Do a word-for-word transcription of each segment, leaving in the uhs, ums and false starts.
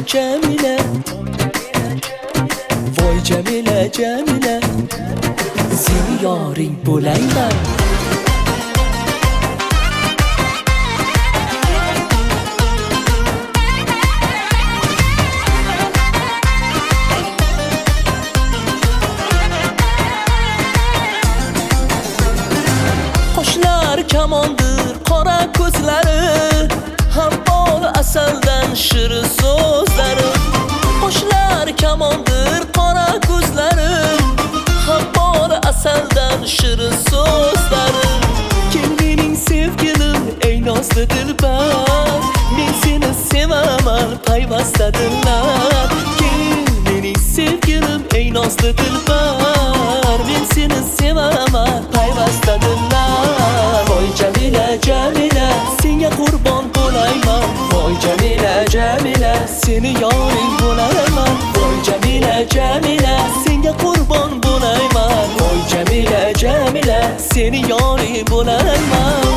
Jamila, voy Jamila, Jamila, seni yoring bo'layman. Qo'shlar kamondir qora ko'zlari, habbol asaldan shirin so'zlari. Qo'shlar kamondir qora ko'zlari, habbol asaldan shirin so'zlari. Kel mening sevgilim, ey nozli dilbar, men seni sevaman payvasta dillar. Kel mening sevgilim, ey nozli dilbar, men seni sevaman payvasta dillar. Voy Jamila, Jamila, senga qurbon bo'layman. Voy Jamila, Jamila, seni yoring bo'layman. Voy Jamila, Jamila, senga qurbon bo'layman. Voy Jamila, Jamila, seni yoring bo'layman.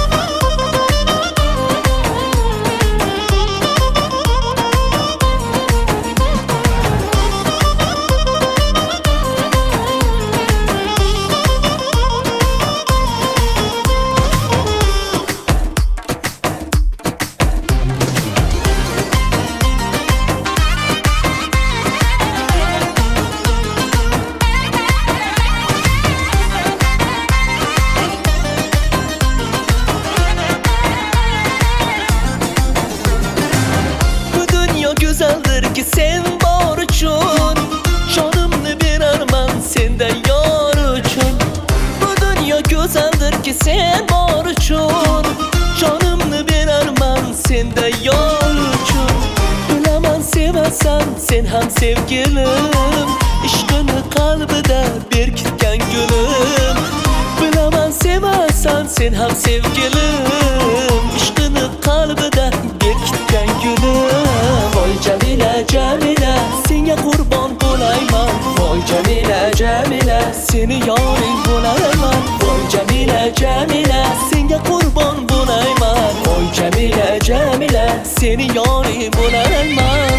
Güzeldir ki sen bor uchun, jonimni berarman sendan yor uchun. Bu dunyo güzeldir ki sen bor uchun, jonimni berarman sendan yor uchun. Bilaman sevasan sen ham sevgilim, ishqini qalbida berkitgan gulim. Bilaman sevasan sen ham sevgilim, ishqini qalbida berkitgan gulim. Voy Jamila, Jamila, senga qurbon bo'layman. Voy Jamila, Jamila, seni yoring bo'layman. Voy Jamila, Jamila, senga qurbon bo'layman. Voy Jamila, Jamila, seni yoring bo'layman.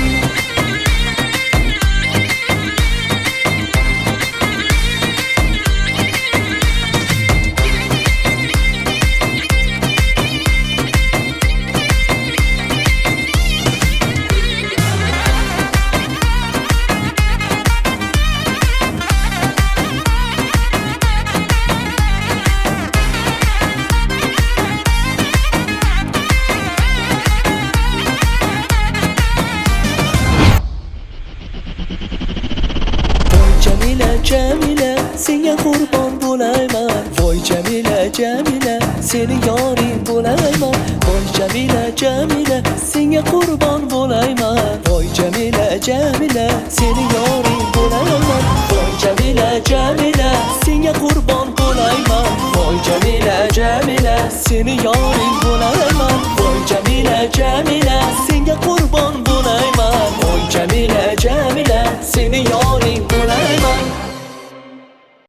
Jamila, Jamila, senga qurbon bo'layman. Voy Jamila, Jamila, seni yoring bo'layman. Voy Jamila, Jamila, senga qurbon bo'layman. Voy Jamila, Jamila, seni yoring bo'layman. Voy Jamila, Jamila, senga qurbon bo'layman. Voy Jamila, Jamila, seni yoring